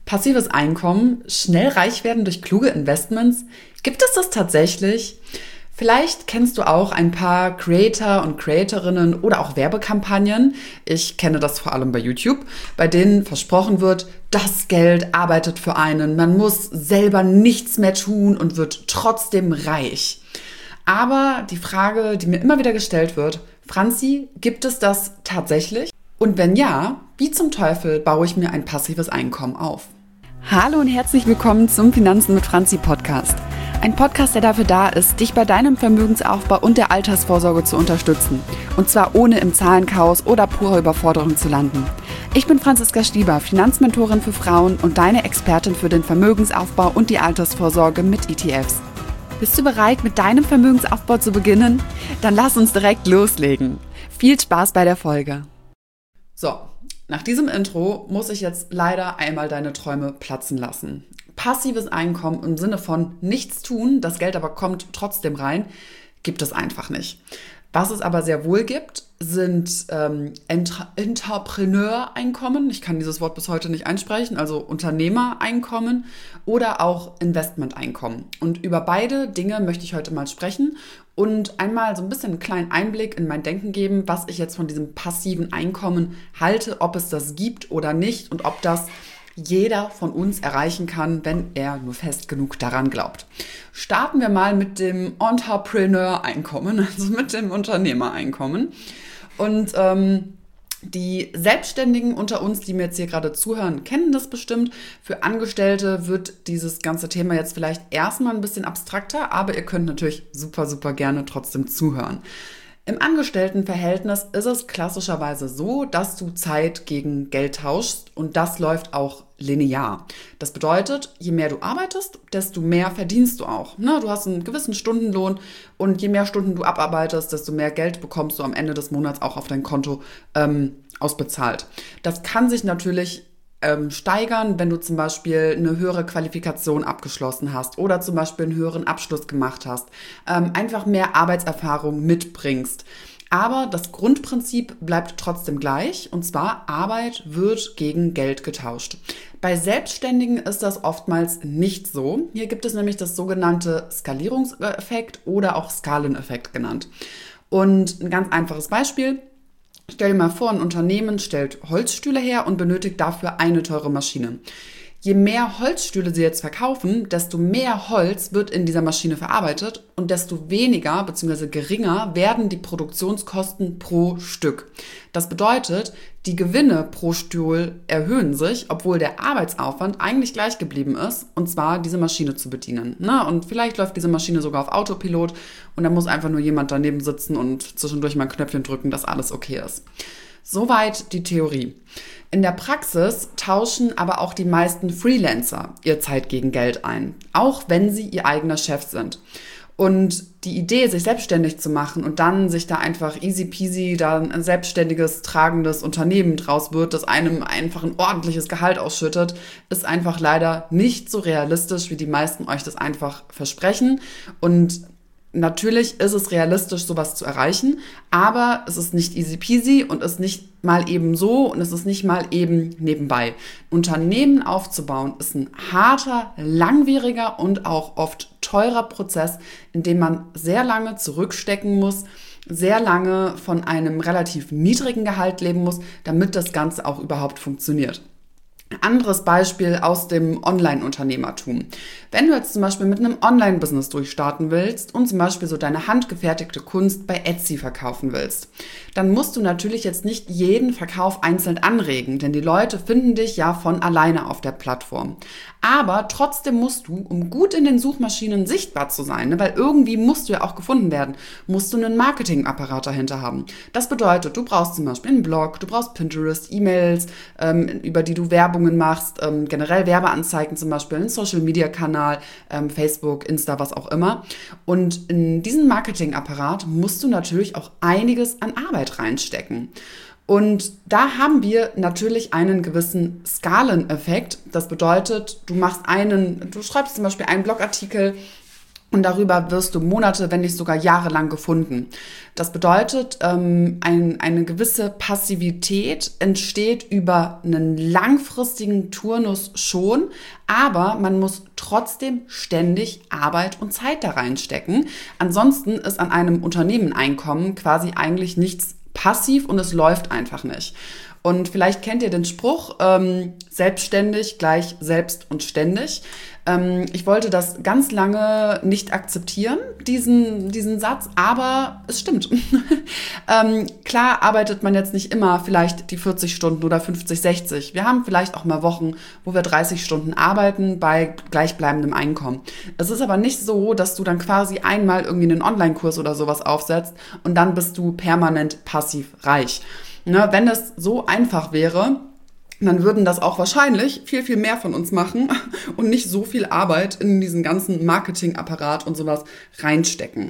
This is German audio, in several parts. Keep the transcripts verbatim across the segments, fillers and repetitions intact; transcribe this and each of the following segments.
Passives Einkommen, schnell reich werden durch kluge Investments. Gibt es das tatsächlich? Vielleicht kennst du auch ein paar Creator und Creatorinnen oder auch Werbekampagnen. Ich kenne das vor allem bei YouTube, bei denen versprochen wird, das Geld arbeitet für einen. Man muss selber nichts mehr tun und wird trotzdem reich. Aber die Frage, die mir immer wieder gestellt wird, Franzi, gibt es das tatsächlich? Und wenn ja, wie zum Teufel baue ich mir ein passives Einkommen auf? Hallo und herzlich willkommen zum Finanzen mit Franzi Podcast. Ein Podcast, der dafür da ist, dich bei deinem Vermögensaufbau und der Altersvorsorge zu unterstützen. Und zwar ohne im Zahlenchaos oder purer Überforderung zu landen. Ich bin Franziska Stieber, Finanzmentorin für Frauen und deine Expertin für den Vermögensaufbau und die Altersvorsorge mit E T Fs. Bist du bereit, mit deinem Vermögensaufbau zu beginnen? Dann lass uns direkt loslegen. Viel Spaß bei der Folge. So, nach diesem Intro muss ich jetzt leider einmal deine Träume platzen lassen. Passives Einkommen im Sinne von nichts tun, das Geld aber kommt trotzdem rein, gibt es einfach nicht. Was es aber sehr wohl gibt, sind ähm, Entre- Entrepreneur-Einkommen. Ich kann dieses Wort bis heute nicht einsprechen, also Unternehmereinkommen oder auch Investmenteinkommen. Und über beide Dinge möchte ich heute mal sprechen und einmal so ein bisschen einen kleinen Einblick in mein Denken geben, was ich jetzt von diesem passiven Einkommen halte, ob es das gibt oder nicht und ob das jeder von uns erreichen kann, wenn er nur fest genug daran glaubt. Starten wir mal mit dem Entrepreneur-Einkommen, also mit dem Unternehmereinkommen. Und ähm, die Selbstständigen unter uns, die mir jetzt hier gerade zuhören, kennen das bestimmt. Für Angestellte wird dieses ganze Thema jetzt vielleicht erstmal ein bisschen abstrakter, aber ihr könnt natürlich super, super gerne trotzdem zuhören. Im Angestelltenverhältnis ist es klassischerweise so, dass du Zeit gegen Geld tauschst und das läuft auch linear. Das bedeutet, je mehr du arbeitest, desto mehr verdienst du auch. Ne? Du hast einen gewissen Stundenlohn und je mehr Stunden du abarbeitest, desto mehr Geld bekommst du am Ende des Monats auch auf dein Konto ähm, ausbezahlt. Das kann sich natürlich Ähm, steigern, wenn du zum Beispiel eine höhere Qualifikation abgeschlossen hast oder zum Beispiel einen höheren Abschluss gemacht hast, ähm, einfach mehr Arbeitserfahrung mitbringst. Aber das Grundprinzip bleibt trotzdem gleich, und zwar Arbeit wird gegen Geld getauscht. Bei Selbstständigen ist das oftmals nicht so. Hier gibt es nämlich das sogenannte Skalierungseffekt oder auch Skaleneffekt genannt. Und ein ganz einfaches Beispiel: Stell dir mal vor, ein Unternehmen stellt Holzstühle her und benötigt dafür eine teure Maschine. Je mehr Holzstühle sie jetzt verkaufen, desto mehr Holz wird in dieser Maschine verarbeitet und desto weniger bzw. geringer werden die Produktionskosten pro Stück. Das bedeutet, die Gewinne pro Stuhl erhöhen sich, obwohl der Arbeitsaufwand eigentlich gleich geblieben ist, und zwar diese Maschine zu bedienen. Na, und vielleicht läuft diese Maschine sogar auf Autopilot und da muss einfach nur jemand daneben sitzen und zwischendurch mal ein Knöpfchen drücken, dass alles okay ist. Soweit die Theorie. In der Praxis tauschen aber auch die meisten Freelancer ihr Zeit gegen Geld ein, auch wenn sie ihr eigener Chef sind. Und die Idee, sich selbstständig zu machen und dann sich da einfach easy peasy da ein selbstständiges, tragendes Unternehmen draus wird, das einem einfach ein ordentliches Gehalt ausschüttet, ist einfach leider nicht so realistisch, wie die meisten euch das einfach versprechen. Und natürlich ist es realistisch, sowas zu erreichen, aber es ist nicht easy peasy und ist nicht mal eben so und es ist nicht mal eben nebenbei. Unternehmen aufzubauen ist ein harter, langwieriger und auch oft teurer Prozess, in dem man sehr lange zurückstecken muss, sehr lange von einem relativ niedrigen Gehalt leben muss, damit das Ganze auch überhaupt funktioniert. Anderes Beispiel aus dem Online-Unternehmertum. Wenn du jetzt zum Beispiel mit einem Online-Business durchstarten willst und zum Beispiel so deine handgefertigte Kunst bei Etsy verkaufen willst, dann musst du natürlich jetzt nicht jeden Verkauf einzeln anregen, denn die Leute finden dich ja von alleine auf der Plattform. Aber trotzdem musst du, um gut in den Suchmaschinen sichtbar zu sein, ne, weil irgendwie musst du ja auch gefunden werden, musst du einen Marketingapparat dahinter haben. Das bedeutet, du brauchst zum Beispiel einen Blog, du brauchst Pinterest, E-Mails, ähm, über die du Werbungen machst, ähm, generell Werbeanzeigen zum Beispiel, einen Social-Media-Kanal, ähm, Facebook, Insta, was auch immer. Und in diesen Marketingapparat musst du natürlich auch einiges an Arbeit reinstecken. Und da haben wir natürlich einen gewissen Skaleneffekt. Das bedeutet, du machst einen, du schreibst zum Beispiel einen Blogartikel Und darüber wirst du Monate, wenn nicht sogar jahrelang gefunden. Das bedeutet, ähm, ein, eine gewisse Passivität entsteht über einen langfristigen Turnus schon, aber man muss trotzdem ständig Arbeit und Zeit da reinstecken. Ansonsten ist an einem Unternehmeneinkommen quasi eigentlich nichts passiv und es läuft einfach nicht. Und vielleicht kennt ihr den Spruch, ähm, selbstständig gleich selbst und ständig. Ähm, ich wollte das ganz lange nicht akzeptieren, diesen, diesen Satz, aber es stimmt. ähm, klar arbeitet man jetzt nicht immer vielleicht die vierzig Stunden oder fünfzig, sechzig. Wir haben vielleicht auch mal Wochen, wo wir dreißig Stunden arbeiten bei gleichbleibendem Einkommen. Es ist aber nicht so, dass du dann quasi einmal irgendwie einen Online-Kurs oder sowas aufsetzt und dann bist du permanent passiv reich. Ne, wenn es so einfach wäre, dann würden das auch wahrscheinlich viel, viel mehr von uns machen und nicht so viel Arbeit in diesen ganzen Marketingapparat und sowas reinstecken.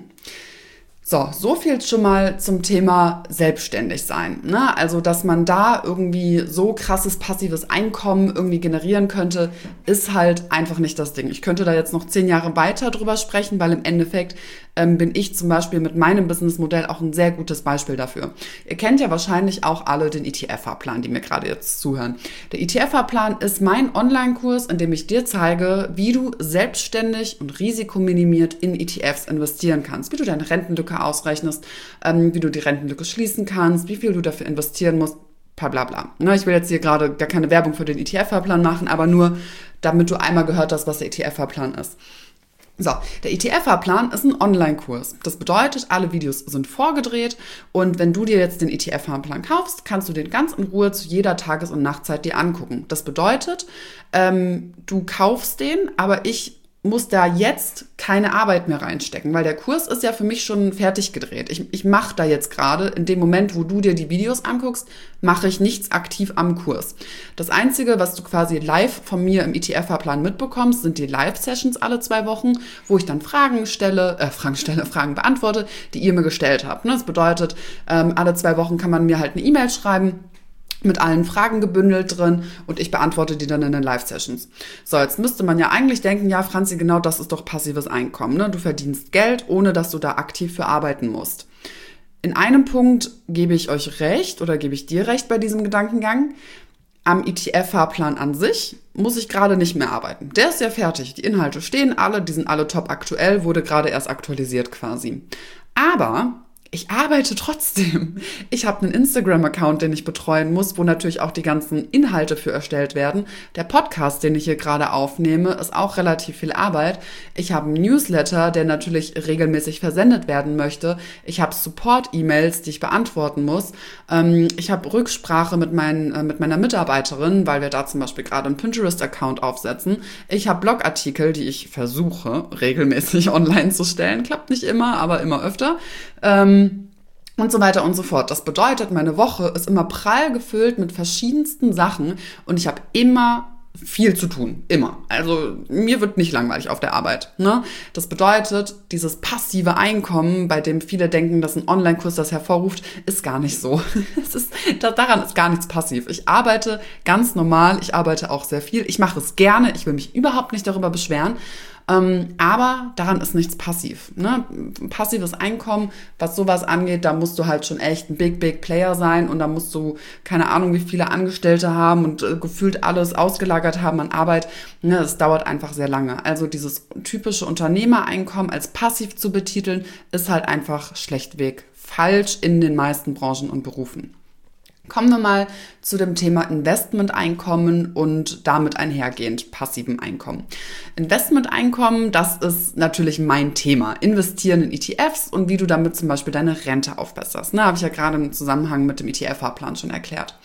So, so viel schon mal zum Thema selbstständig sein. Ne? Also, dass man da irgendwie so krasses passives Einkommen irgendwie generieren könnte, ist halt einfach nicht das Ding. Ich könnte da jetzt noch zehn Jahre weiter drüber sprechen, weil im Endeffekt ähm, bin ich zum Beispiel mit meinem Businessmodell auch ein sehr gutes Beispiel dafür. Ihr kennt ja wahrscheinlich auch alle den E T F-Fahrplan, die mir gerade jetzt zuhören. Der E T F-Fahrplan ist mein Online-Kurs, in dem ich dir zeige, wie du selbstständig und risikominimiert in E T Fs investieren kannst, wie du deine Rentenlücke ausrechnest, ähm, wie du die Rentenlücke schließen kannst, wie viel du dafür investieren musst, bla bla bla. Ne, ich will jetzt hier gerade gar keine Werbung für den E T F-Fahrplan machen, aber nur, damit du einmal gehört hast, was der E T F-Fahrplan ist. So, der E T F-Fahrplan ist ein Online-Kurs. Das bedeutet, alle Videos sind vorgedreht und wenn du dir jetzt den E T F-Fahrplan kaufst, kannst du den ganz in Ruhe zu jeder Tages- und Nachtzeit dir angucken. Das bedeutet, ähm, du kaufst den, aber ich muss da jetzt keine Arbeit mehr reinstecken, weil der Kurs ist ja für mich schon fertig gedreht. Ich, ich mache da jetzt gerade, in dem Moment, wo du dir die Videos anguckst, mache ich nichts aktiv am Kurs. Das Einzige, was du quasi live von mir im E T F-Fahrplan mitbekommst, sind die Live-Sessions alle zwei Wochen, wo ich dann Fragen stelle, äh, Fragen stelle, Fragen beantworte, die ihr mir gestellt habt. Das bedeutet, ähm, alle zwei Wochen kann man mir halt eine E-Mail schreiben, mit allen Fragen gebündelt drin und ich beantworte die dann in den Live-Sessions. So, jetzt müsste man ja eigentlich denken, ja, Franzi, genau das ist doch passives Einkommen. Ne? Du verdienst Geld, ohne dass du da aktiv für arbeiten musst. In einem Punkt gebe ich euch recht oder gebe ich dir recht bei diesem Gedankengang. Am E T F-Fahrplan an sich muss ich gerade nicht mehr arbeiten. Der ist ja fertig. Die Inhalte stehen alle, die sind alle top aktuell, wurde gerade erst aktualisiert quasi. Aber ich arbeite trotzdem. Ich habe einen Instagram-Account, den ich betreuen muss, wo natürlich auch die ganzen Inhalte für erstellt werden. Der Podcast, den ich hier gerade aufnehme, ist auch relativ viel Arbeit. Ich habe einen Newsletter, der natürlich regelmäßig versendet werden möchte. Ich habe Support-E-Mails, die ich beantworten muss. Ich habe Rücksprache mit, meinen, mit meiner Mitarbeiterin, weil wir da zum Beispiel gerade einen Pinterest-Account aufsetzen. Ich habe Blogartikel, die ich versuche, regelmäßig online zu stellen. Klappt nicht immer, aber immer öfter. Ähm, und so weiter und so fort. Das bedeutet, meine Woche ist immer prall gefüllt mit verschiedensten Sachen und ich habe immer viel zu tun. Immer. Also mir wird nicht langweilig auf der Arbeit. Ne? Das bedeutet, dieses passive Einkommen, bei dem viele denken, dass ein Online-Kurs das hervorruft, ist gar nicht so. Es ist, daran ist gar nichts passiv. Ich arbeite ganz normal. Ich arbeite auch sehr viel. Ich mache es gerne. Ich will mich überhaupt nicht darüber beschweren. Ähm, aber daran ist nichts passiv. Ne? Passives Einkommen, was sowas angeht, da musst du halt schon echt ein Big, Big Player sein und da musst du keine Ahnung, wie viele Angestellte haben und äh, gefühlt alles ausgelagert haben an Arbeit. Ne? Das dauert einfach sehr lange. Also dieses typische Unternehmereinkommen als passiv zu betiteln, ist halt einfach schlechtweg falsch in den meisten Branchen und Berufen. Kommen wir mal zu dem Thema Investmenteinkommen und damit einhergehend passivem Einkommen. Investmenteinkommen, das ist natürlich mein Thema. Investieren in E T Fs und wie du damit zum Beispiel deine Rente aufbesserst. Ne, habe ich ja gerade im Zusammenhang mit dem E T F-Fahrplan schon erklärt.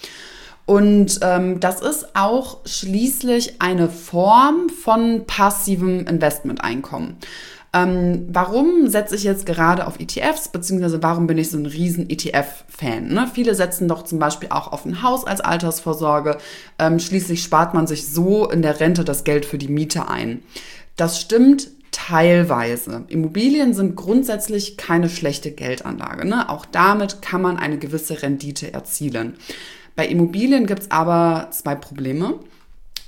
Und ähm, das ist auch schließlich eine Form von passivem Investmenteinkommen. Ähm, warum setze ich jetzt gerade auf E T Fs, beziehungsweise warum bin ich so ein riesen E T F-Fan? Ne? Viele setzen doch zum Beispiel auch auf ein Haus als Altersvorsorge. Ähm, schließlich spart man sich so in der Rente das Geld für die Miete ein. Das stimmt teilweise. Immobilien sind grundsätzlich keine schlechte Geldanlage. Ne? Auch damit kann man eine gewisse Rendite erzielen. Bei Immobilien gibt es aber zwei Probleme.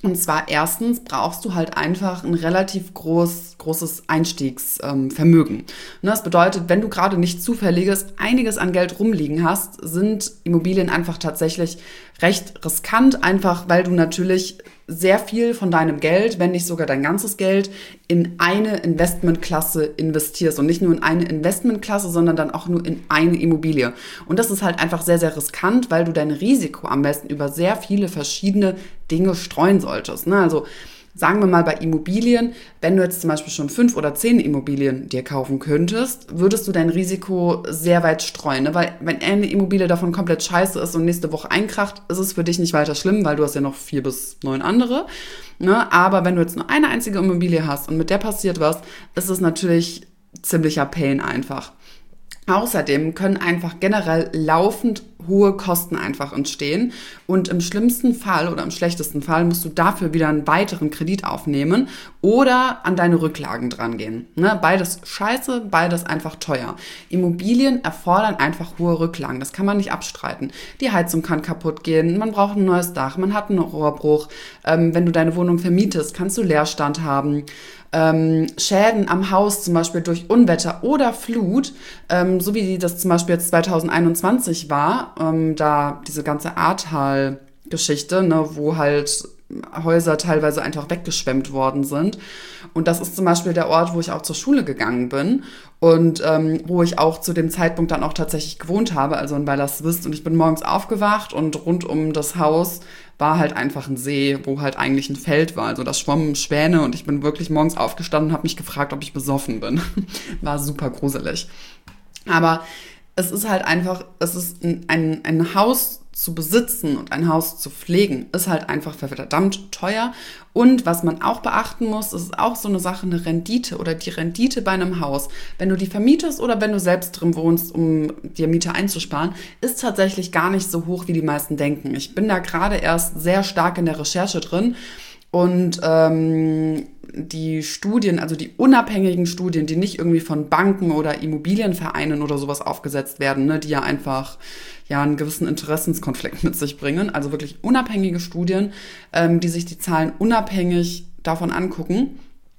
Und zwar erstens brauchst du halt einfach ein relativ groß, großes Einstiegsvermögen. Ähm, das bedeutet, wenn du gerade nicht zufälliges einiges an Geld rumliegen hast, sind Immobilien einfach tatsächlich recht riskant, einfach weil du natürlich sehr viel von deinem Geld, wenn nicht sogar dein ganzes Geld, in eine Investmentklasse investierst. Und nicht nur in eine Investmentklasse, sondern dann auch nur in eine Immobilie. Und das ist halt einfach sehr, sehr riskant, weil du dein Risiko am besten über sehr viele verschiedene Dinge streuen solltest. Ne? Also sagen wir mal bei Immobilien, wenn du jetzt zum Beispiel schon fünf oder zehn Immobilien dir kaufen könntest, würdest du dein Risiko sehr weit streuen. Ne? Weil wenn eine Immobilie davon komplett scheiße ist und nächste Woche einkracht, ist es für dich nicht weiter schlimm, weil du hast ja noch vier bis neun andere. Ne? Aber wenn du jetzt nur eine einzige Immobilie hast und mit der passiert was, ist es natürlich ziemlicher Pain einfach. Außerdem können einfach generell laufend hohe Kosten einfach entstehen und im schlimmsten Fall oder im schlechtesten Fall musst du dafür wieder einen weiteren Kredit aufnehmen oder an deine Rücklagen drangehen. Ne? Beides scheiße, beides einfach teuer. Immobilien erfordern einfach hohe Rücklagen, das kann man nicht abstreiten. Die Heizung kann kaputt gehen, man braucht ein neues Dach, man hat einen Rohrbruch. Ähm, wenn du deine Wohnung vermietest, kannst du Leerstand haben. Ähm, Schäden am Haus zum Beispiel durch Unwetter oder Flut, ähm, so wie das zum Beispiel jetzt zwanzig einundzwanzig war, ähm, da diese ganze Ahrtal-Geschichte, ne, wo halt Häuser teilweise einfach weggeschwemmt worden sind. Und das ist zum Beispiel der Ort, wo ich auch zur Schule gegangen bin und ähm, wo ich auch zu dem Zeitpunkt dann auch tatsächlich gewohnt habe, also in Weilerswist. Und ich bin morgens aufgewacht und rund um das Haus war halt einfach ein See, wo halt eigentlich ein Feld war. Also da schwammen Schwäne und ich bin wirklich morgens aufgestanden und habe mich gefragt, ob ich besoffen bin. War super gruselig. Aber es ist halt einfach, es ist ein, ein, ein Haus zu besitzen und ein Haus zu pflegen, ist halt einfach verdammt teuer. Und was man auch beachten muss, ist auch so eine Sache, eine Rendite oder die Rendite bei einem Haus. Wenn du die vermietest oder wenn du selbst drin wohnst, um dir Miete einzusparen, ist tatsächlich gar nicht so hoch, wie die meisten denken. Ich bin da gerade erst sehr stark in der Recherche drin. Und ähm, die Studien, also die unabhängigen Studien, die nicht irgendwie von Banken oder Immobilienvereinen oder sowas aufgesetzt werden, ne, die ja einfach ja einen gewissen Interessenskonflikt mit sich bringen, also wirklich unabhängige Studien, ähm, die sich die Zahlen unabhängig davon angucken,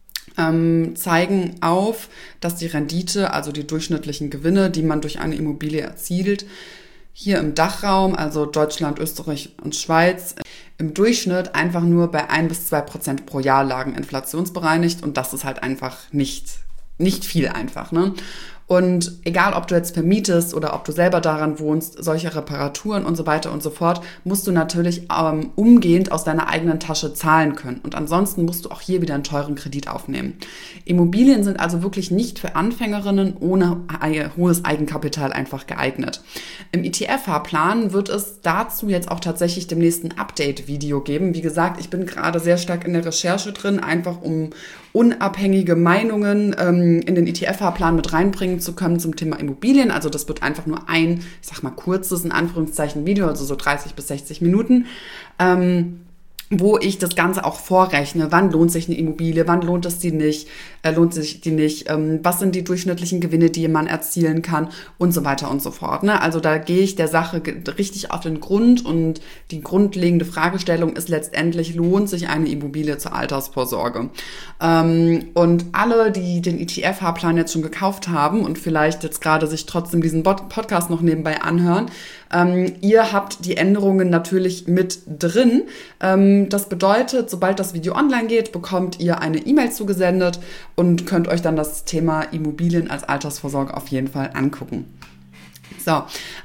ähm, zeigen auf, dass die Rendite, also die durchschnittlichen Gewinne, die man durch eine Immobilie erzielt, hier im Dachraum, also Deutschland, Österreich und Schweiz, im Durchschnitt einfach nur bei ein bis zwei Prozent pro Jahr lagen inflationsbereinigt und das ist halt einfach nicht, nicht viel einfach, ne? Und egal, ob du jetzt vermietest oder ob du selber daran wohnst, solche Reparaturen und so weiter und so fort, musst du natürlich ähm, umgehend aus deiner eigenen Tasche zahlen können. Und ansonsten musst du auch hier wieder einen teuren Kredit aufnehmen. Immobilien sind also wirklich nicht für Anfängerinnen ohne hohes Eigenkapital einfach geeignet. Im E T F-Fahrplan wird es dazu jetzt auch tatsächlich demnächst ein Update-Video geben. Wie gesagt, ich bin gerade sehr stark in der Recherche drin, einfach um unabhängige Meinungen ähm, in den E T F-Fahrplan mit reinbringen zu können zum Thema Immobilien. Also das wird einfach nur ein, ich sag mal, kurzes, in Anführungszeichen, Video, also so dreißig bis sechzig Minuten, ähm, wo ich das Ganze auch vorrechne. Wann lohnt sich eine Immobilie, wann lohnt es die nicht, äh, lohnt sich die nicht, ähm, was sind die durchschnittlichen Gewinne, die man erzielen kann und so weiter und so fort. Ne? Also da gehe ich der Sache richtig auf den Grund und die grundlegende Fragestellung ist letztendlich, lohnt sich eine Immobilie zur Altersvorsorge? Ähm, und alle, die den E T F-Fahrplan jetzt schon gekauft haben und vielleicht jetzt gerade sich trotzdem diesen Podcast noch nebenbei anhören, ähm, ihr habt die Änderungen natürlich mit drin. Ähm, das bedeutet, sobald das Video online geht, bekommt ihr eine E-Mail zugesendet und könnt euch dann das Thema Immobilien als Altersvorsorge auf jeden Fall angucken. So,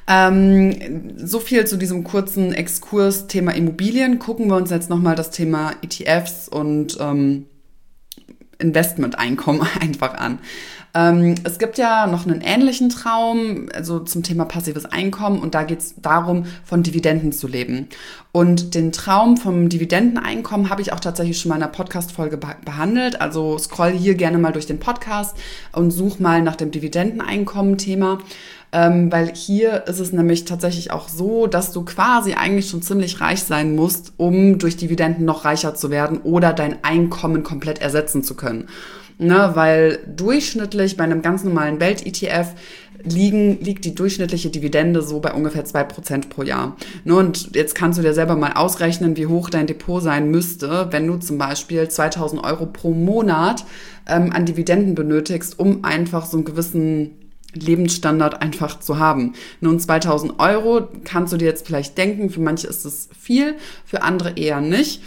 ähm, so viel zu diesem kurzen Exkurs Thema Immobilien. Gucken wir uns jetzt nochmal das Thema E T Fs und ähm, Investmenteinkommen einfach an. Ähm, es gibt ja noch einen ähnlichen Traum, also zum Thema passives Einkommen, und da geht es darum, von Dividenden zu leben. Und den Traum vom Dividendeneinkommen habe ich auch tatsächlich schon mal in einer Podcast-Folge be- behandelt. Also scroll hier gerne mal durch den Podcast und such mal nach dem Dividendeneinkommen-Thema. Ähm, weil hier ist es nämlich tatsächlich auch so, dass du quasi eigentlich schon ziemlich reich sein musst, um durch Dividenden noch reicher zu werden oder dein Einkommen komplett ersetzen zu können. ne, weil durchschnittlich bei einem ganz normalen Welt-E T F liegen, liegt die durchschnittliche Dividende so bei ungefähr zwei Prozent pro Jahr. Ne, und jetzt kannst du dir selber mal ausrechnen, wie hoch dein Depot sein müsste, wenn du zum Beispiel zweitausend Euro pro Monat ähm, an Dividenden benötigst, um einfach so einen gewissen Lebensstandard einfach zu haben. Nun, zweitausend Euro kannst du dir jetzt vielleicht denken, für manche ist es viel, für andere eher nicht.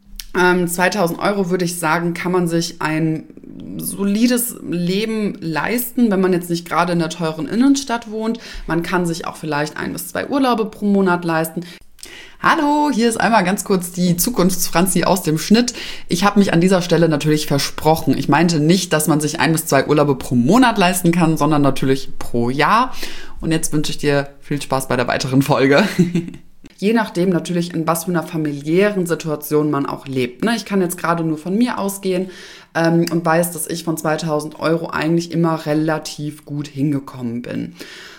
Ähm, zweitausend Euro würde ich sagen, kann man sich ein solides Leben leisten, wenn man jetzt nicht gerade in der teuren Innenstadt wohnt. Man kann sich auch vielleicht ein bis zwei Urlaube pro Monat leisten. Hallo, hier ist einmal ganz kurz die Zukunftsfranzi aus dem Schnitt. Ich habe mich an dieser Stelle natürlich versprochen. Ich meinte nicht, dass man sich ein bis zwei Urlaube pro Monat leisten kann, sondern natürlich pro Jahr. Und jetzt wünsche ich dir viel Spaß bei der weiteren Folge. Je nachdem natürlich, in was für einer familiären Situation man auch lebt. Ich kann jetzt gerade nur von mir ausgehen ähm, und weiß, dass ich von zweitausend Euro eigentlich immer relativ gut hingekommen bin.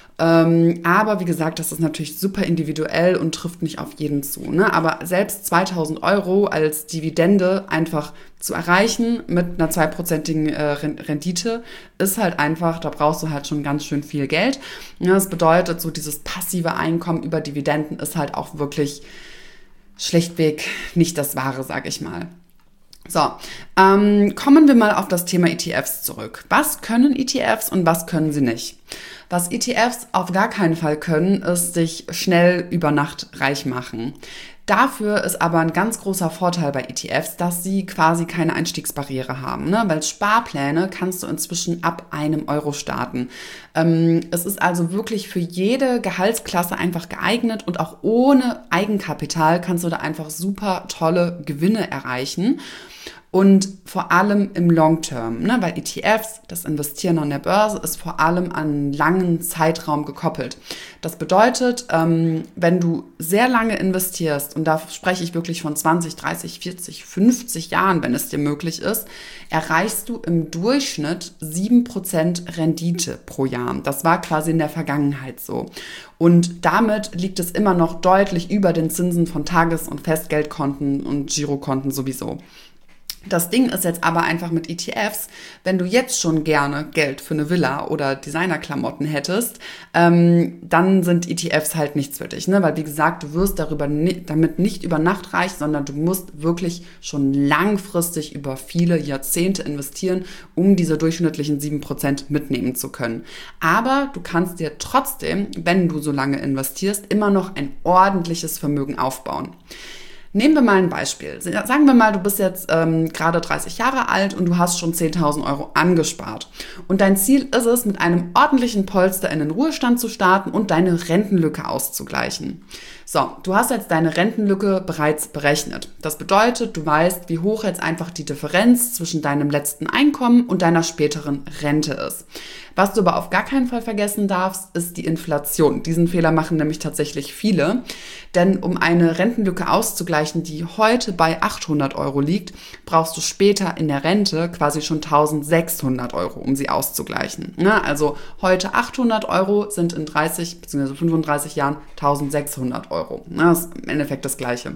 Ähm, aber wie gesagt, das ist natürlich super individuell und trifft nicht auf jeden zu. Ne? Aber selbst zweitausend Euro als Dividende einfach zu erreichen mit einer zweiprozentigen äh, Rendite ist halt einfach, da brauchst du halt schon ganz schön viel Geld. Ja, das bedeutet, so dieses passive Einkommen über Dividenden ist halt auch wirklich schlichtweg nicht das Wahre, sag ich mal. So, ähm, kommen wir mal auf das Thema E T Fs zurück. Was können E T Fs und was können sie nicht? Was E T Fs auf gar keinen Fall können, ist dich schnell über Nacht reich machen. Dafür ist aber ein ganz großer Vorteil bei E T Fs, dass sie quasi keine Einstiegsbarriere haben, ne? Weil Sparpläne kannst du inzwischen ab einem Euro starten. Ähm, es ist also wirklich für jede Gehaltsklasse einfach geeignet und auch ohne Eigenkapital kannst du da einfach super tolle Gewinne erreichen. Und vor allem im Long Term, ne? Weil E T Fs, das Investieren an der Börse, ist vor allem an einen langen Zeitraum gekoppelt. Das bedeutet, ähm, wenn du sehr lange investierst, und da spreche ich wirklich von zwanzig, dreißig, vierzig, fünfzig Jahren, wenn es dir möglich ist, erreichst du im Durchschnitt sieben Prozent Rendite pro Jahr. Das war quasi in der Vergangenheit so. Und damit liegt es immer noch deutlich über den Zinsen von Tages- und Festgeldkonten und Girokonten sowieso. Das Ding ist jetzt aber einfach mit E T Fs, wenn du jetzt schon gerne Geld für eine Villa oder Designerklamotten hättest, ähm, dann sind E T Fs halt nichts für dich, ne? Weil wie gesagt, du wirst darüber ni- damit nicht über Nacht reich, sondern du musst wirklich schon langfristig über viele Jahrzehnte investieren, um diese durchschnittlichen sieben Prozent mitnehmen zu können. Aber du kannst dir trotzdem, wenn du so lange investierst, immer noch ein ordentliches Vermögen aufbauen. Nehmen wir mal ein Beispiel. Sagen wir mal, du bist jetzt ähm, gerade dreißig Jahre alt und du hast schon zehntausend Euro angespart. Und dein Ziel ist es, mit einem ordentlichen Polster in den Ruhestand zu starten und deine Rentenlücke auszugleichen. So, du hast jetzt deine Rentenlücke bereits berechnet. Das bedeutet, du weißt, wie hoch jetzt einfach die Differenz zwischen deinem letzten Einkommen und deiner späteren Rente ist. Was du aber auf gar keinen Fall vergessen darfst, ist die Inflation. Diesen Fehler machen nämlich tatsächlich viele. Denn um eine Rentenlücke auszugleichen, die heute bei achthundert Euro liegt, brauchst du später in der Rente quasi schon eintausendsechshundert Euro, um sie auszugleichen. Ja, also heute achthundert Euro sind in dreißig bzw. fünfunddreißig Jahren eintausendsechshundert Euro. Ja, das ist im Endeffekt das Gleiche.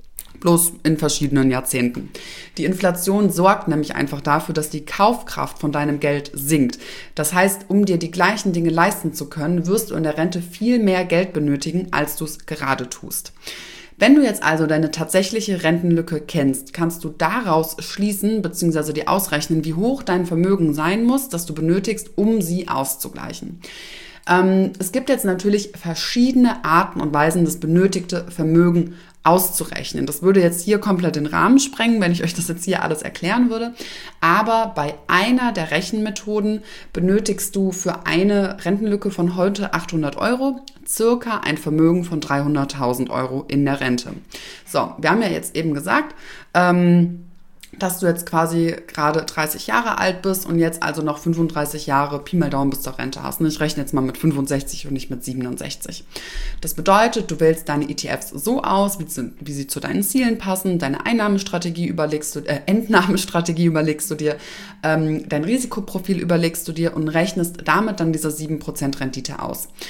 Bloß in verschiedenen Jahrzehnten. Die Inflation sorgt nämlich einfach dafür, dass die Kaufkraft von deinem Geld sinkt. Das heißt, um dir die gleichen Dinge leisten zu können, wirst du in der Rente viel mehr Geld benötigen, als du es gerade tust. Wenn du jetzt also deine tatsächliche Rentenlücke kennst, kannst du daraus schließen bzw. dir ausrechnen, wie hoch dein Vermögen sein muss, das du benötigst, um sie auszugleichen. Ähm, es gibt jetzt natürlich verschiedene Arten und Weisen, das benötigte Vermögen auszurechnen. Das würde jetzt hier komplett den Rahmen sprengen, wenn ich euch das jetzt hier alles erklären würde. Aber bei einer der Rechenmethoden benötigst du für eine Rentenlücke von heute achthundert Euro circa ein Vermögen von dreihunderttausend Euro in der Rente. So, wir haben ja jetzt eben gesagt, ähm, dass du jetzt quasi gerade dreißig Jahre alt bist und jetzt also noch fünfunddreißig Jahre Pi mal Daumen bis zur Rente hast. Und ich rechne jetzt mal mit fünfundsechzig und nicht mit siebenundsechzig. Das bedeutet, du wählst deine E T Fs so aus, wie sie, wie sie zu deinen Zielen passen, deine Einnahmestrategie überlegst du, äh, Entnahmestrategie überlegst du dir, ähm, dein Risikoprofil überlegst du dir und rechnest damit dann diese sieben Prozent Rendite aus.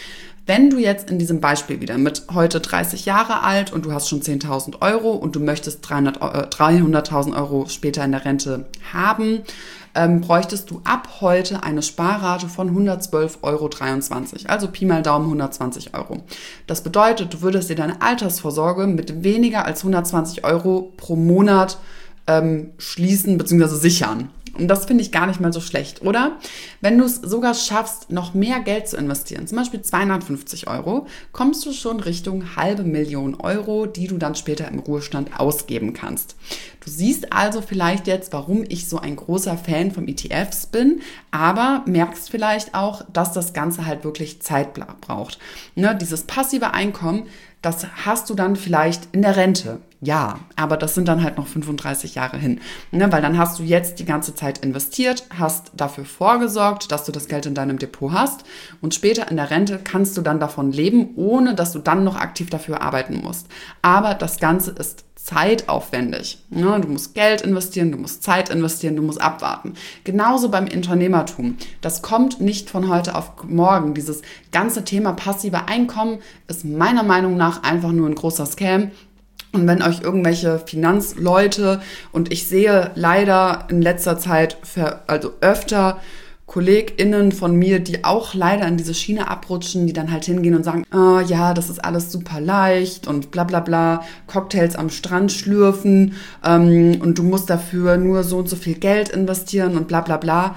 Wenn du jetzt in diesem Beispiel wieder mit heute dreißig Jahre alt und du hast schon zehntausend Euro und du möchtest dreihunderttausend Euro später in der Rente haben, ähm, bräuchtest du ab heute eine Sparrate von hundertzwölf Euro dreiundzwanzig, also Pi mal Daumen hundertzwanzig Euro. Das bedeutet, du würdest dir deine Altersvorsorge mit weniger als hundertzwanzig Euro pro Monat ähm, schließen bzw. sichern. Und das finde ich gar nicht mal so schlecht, oder? Wenn du es sogar schaffst, noch mehr Geld zu investieren, zum Beispiel zweihundertfünfzig Euro, kommst du schon Richtung halbe Million Euro, die du dann später im Ruhestand ausgeben kannst. Du siehst also vielleicht jetzt, warum ich so ein großer Fan von E T Fs bin, aber merkst vielleicht auch, dass das Ganze halt wirklich Zeit braucht. Ne, dieses passive Einkommen, das hast du dann vielleicht in der Rente. Ja, aber das sind dann halt noch fünfunddreißig Jahre hin. Ne, weil dann hast du jetzt die ganze Zeit investiert, hast dafür vorgesorgt, dass du das Geld in deinem Depot hast und später in der Rente kannst du dann davon leben, ohne dass du dann noch aktiv dafür arbeiten musst. Aber das Ganze ist zeitaufwendig. Ne, du musst Geld investieren, du musst Zeit investieren, du musst abwarten. Genauso beim Unternehmertum. Das kommt nicht von heute auf morgen. Dieses ganze Thema passive Einkommen ist meiner Meinung nach einfach nur ein großer Scam. Und wenn euch irgendwelche Finanzleute, und ich sehe leider in letzter Zeit für, also öfter KollegInnen von mir, die auch leider in diese Schiene abrutschen, die dann halt hingehen und sagen, oh, ja, das ist alles super leicht und bla bla bla, Cocktails am Strand schlürfen ähm, und du musst dafür nur so und so viel Geld investieren und bla bla bla.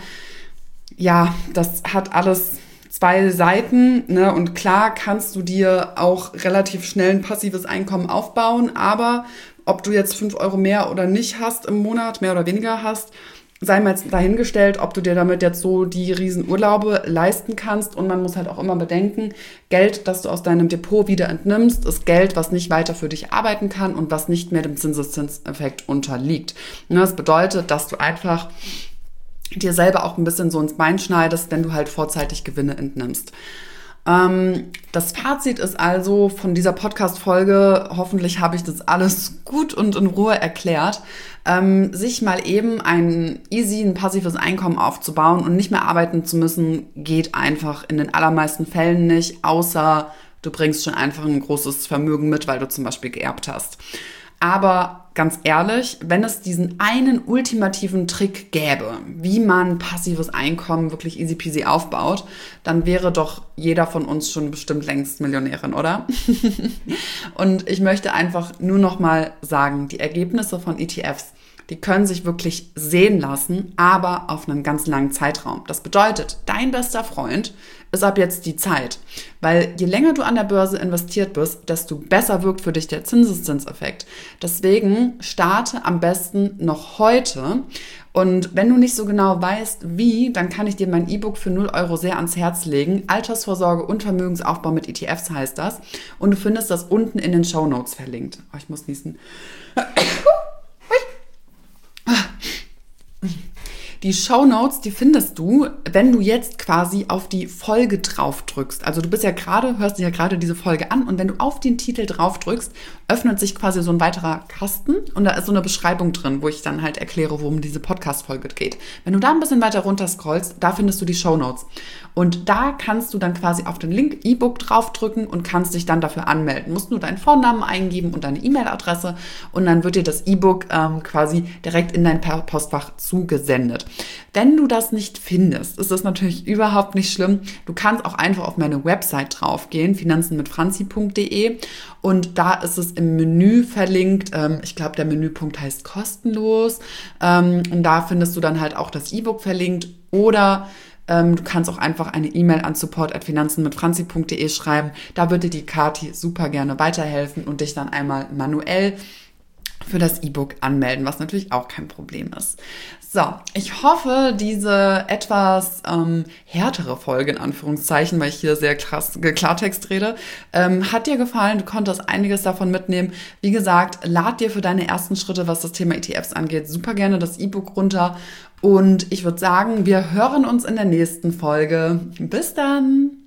Ja, das hat alles zwei Seiten, ne? Und klar kannst du dir auch relativ schnell ein passives Einkommen aufbauen, aber ob du jetzt fünf Euro mehr oder nicht hast im Monat, mehr oder weniger hast, sei mal jetzt dahingestellt, ob du dir damit jetzt so die riesen Urlaube leisten kannst. Und man muss halt auch immer bedenken, Geld, das du aus deinem Depot wieder entnimmst, ist Geld, was nicht weiter für dich arbeiten kann und was nicht mehr dem Zinseszinseffekt unterliegt. Das bedeutet, dass du einfach dir selber auch ein bisschen so ins Bein schneidest, wenn du halt vorzeitig Gewinne entnimmst. Ähm, das Fazit ist also von dieser Podcast-Folge, hoffentlich habe ich das alles gut und in Ruhe erklärt, ähm, sich mal eben ein easy, ein passives Einkommen aufzubauen und nicht mehr arbeiten zu müssen, geht einfach in den allermeisten Fällen nicht, außer du bringst schon einfach ein großes Vermögen mit, weil du zum Beispiel geerbt hast. Aber ganz ehrlich, wenn es diesen einen ultimativen Trick gäbe, wie man passives Einkommen wirklich easy peasy aufbaut, dann wäre doch jeder von uns schon bestimmt längst Millionärin, oder? Und ich möchte einfach nur noch mal sagen, die Ergebnisse von E T Fs, die können sich wirklich sehen lassen, aber auf einen ganz langen Zeitraum. Das bedeutet, dein bester Freund ist ab jetzt die Zeit. Weil je länger du an der Börse investiert bist, desto besser wirkt für dich der Zinseszinseffekt. Deswegen starte am besten noch heute. Und wenn du nicht so genau weißt, wie, dann kann ich dir mein E-Book für null Euro sehr ans Herz legen. Altersvorsorge und Vermögensaufbau mit E T Fs heißt das. Und du findest das unten in den Shownotes verlinkt. Oh, ich muss niesen. Die Shownotes, die findest du, wenn du jetzt quasi auf die Folge drauf drückst. Also du bist ja gerade, hörst dir ja gerade diese Folge an und wenn du auf den Titel drauf drückst, öffnet sich quasi so ein weiterer Kasten und da ist so eine Beschreibung drin, wo ich dann halt erkläre, worum diese Podcast-Folge geht. Wenn du da ein bisschen weiter runter scrollst, da findest du die Shownotes. Und da kannst du dann quasi auf den Link E-Book draufdrücken und kannst dich dann dafür anmelden. Du musst nur deinen Vornamen eingeben und deine E-Mail-Adresse und dann wird dir das E-Book ähm, quasi direkt in dein Postfach zugesendet. Wenn du das nicht findest, ist das natürlich überhaupt nicht schlimm. Du kannst auch einfach auf meine Website draufgehen, finanzen mit franzi punkt de, und da ist es im Menü verlinkt. Ähm, ich glaube, der Menüpunkt heißt kostenlos, ähm, und da findest du dann halt auch das E-Book verlinkt oder Ähm, du kannst auch einfach eine E-Mail an support at finanzen mit franzi punkt de schreiben. Da würde die Kathi super gerne weiterhelfen und dich dann einmal manuell für das E-Book anmelden, was natürlich auch kein Problem ist. So, ich hoffe, diese etwas ähm, härtere Folge in Anführungszeichen, weil ich hier sehr krass Klartext rede, ähm, hat dir gefallen. Du konntest einiges davon mitnehmen. Wie gesagt, lad dir für deine ersten Schritte, was das Thema E T Fs angeht, super gerne das E-Book runter. Und ich würde sagen, wir hören uns in der nächsten Folge. Bis dann!